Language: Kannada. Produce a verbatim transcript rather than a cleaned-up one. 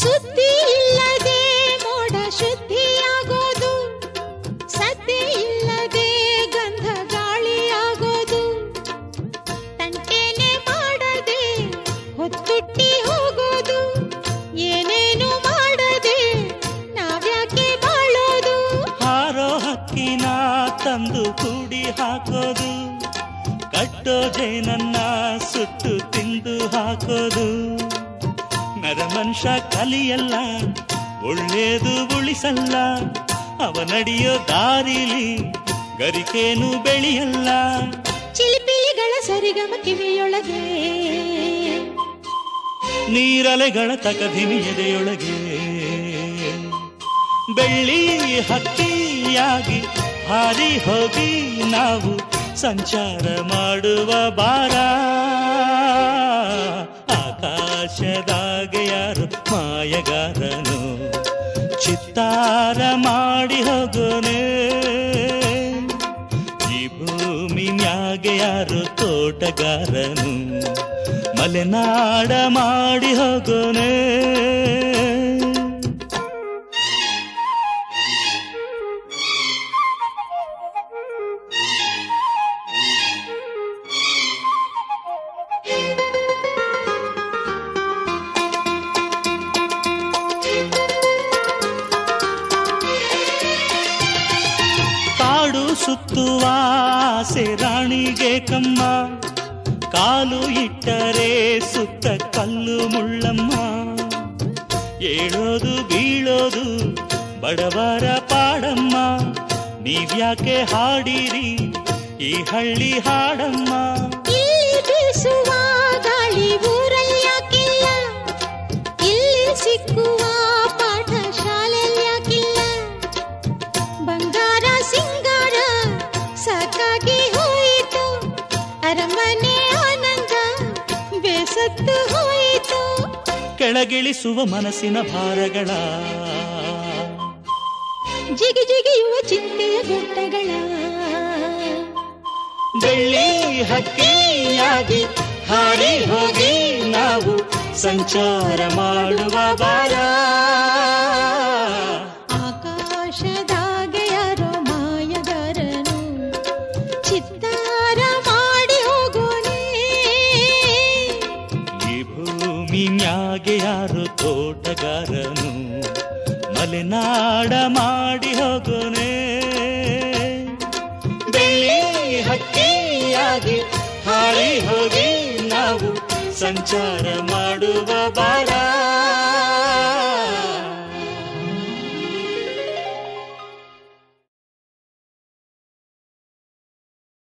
ಸುದ್ದಿ ಇಲ್ಲದೆ ಮೋಡ ಶುದ್ಧಿಯಾಗೋದು, ಸದ್ದಿ ಇಲ್ಲದೆ ಗಂಧ ಗಾಳಿಯಾಗೋದು, ತಂಟೆನೆ ಮಾಡದೆ ಹೊತ್ತುಟ್ಟಿ ಹೋಗೋದು, ಏನೇನು ಮಾಡದೆ ನಾವ್ಯಾಕೆ ಬಾಳೋದು. ಹಾರೋ ಹಕ್ಕಿನ ತಂದು ಕೂಡಿ ಹಾಕೋದು, ಕಟ್ಟೋ ಜೇನನ್ನ ಸುಟ್ಟು ತಿಂದು ಹಾಕೋದು. ನರಮನುಷ್ಯ ಕಲಿಯಲ್ಲ, ಒಳ್ಳೇದು ಉಳಿಸಲ್ಲ, ಅವ ನಡೆಯೋ ದಾರಿಲಿ ಗರಿಕೇನು ಬೆಳೆಯಲ್ಲ. ಚಿಲಿಪಿಲಿಗಳ ಸರಿಗಮ ಕಿವಿಯೊಳಗೆ, ನೀರಲೆಗಳ ತಕಧಿಮಿ ಎದೆಯೊಳಗೆ, ಬೆಳ್ಳಿ ಹಕ್ಕಿಯಾಗಿ ಹಾರಿ ಹೋಗಿ ನಾವು ಸಂಚಾರ ಮಾಡುವ ಬಾರ. ಆಕಾಶದಾಗ ಯಾರು ಮಾಯಗಾರನು, ಚಿತ್ತಾರ ಮಾಡಿ ಹೋಗೋನೆ. ಈ ಭೂಮಿ ಮ್ಯಾಗೆ ಯಾರು ತೋಟಗಾರನು, ಮಲೆನಾಡ ಮಾಡಿ ಹೋಗೋನೆ. ಸುತ್ತುವ ಆಸೆ ರಾಣಿಗೆ ಕಮ್ಮ, ಕಾಲು ಇಟ್ಟರೆ ಸುತ್ತ ಕಲ್ಲು ಮುಳ್ಳಮ್ಮ. ಏಳೋದು ಬೀಳೋದು ಬಡವರ ಪಾಡಮ್ಮ, ನೀವ್ಯಾಕೆ ಹಾಡಿರಿ ಈ ಹಳ್ಳಿ ಹಾಡಮ್ಮ. ಇಲ್ಲಿ ಬೀಸುವ ಗಾಳಿ ಊರಲ್ಲಿ ಯಾಕಿಲ್ಲ, ಇಲ್ಲಿ ಸಿಕ್ಕುವ ಪಾಠ ಶಾಲೆಯಲ್ಲಿ ಯಾಕಿಲ್ಲ. ಬಂಗಾರ ಸಿಂಗಾರ ಸಾಕಾಗಿ ಹೋಯಿತು, ಅರಮನೆ ಆನಂದ ಬೇಸತ್ತು ಹೋಯಿತು. ಕೆಳಗಿಳಿಸುವ ಮನಸ್ಸಿನ ಭಾರಗಳ, ಜಿಗಿ ಜಿಗಿಯುವ ಚಿಂತೆಯ ಗುಡ್ಡಗಳ, ಬೆಳ್ಳಿ ಹಕ್ಕಿಯಾಗಿ ಹಾರಿ ಹೋಗಿ ನಾವು ಸಂಚಾರ ಮಾಡುವ ಬಾರ. ಆಕಾಶದಾಗ ಯಾರೋ ಮಾಯಗಾರನು, ಚಿತ್ತಾರ ಮಾಡಿ ಹೋಗೋನೆ. ಈ ಭೂಮಿ ಮ್ಯಾಗೆ ಯಾರು ತೋಟಗಾರನು, ಮಲೆನಾಡ ಮಾಡಿ ಹೋಗೋನೆ. ಬೆಳ್ಳಿ ಹಕ್ಕಿಯಾಗಿ ಹಾರಿ ಹೋಗಿ ನಾವು ಸಂಚಾರ ಮಾಡುವ ಬಾರ.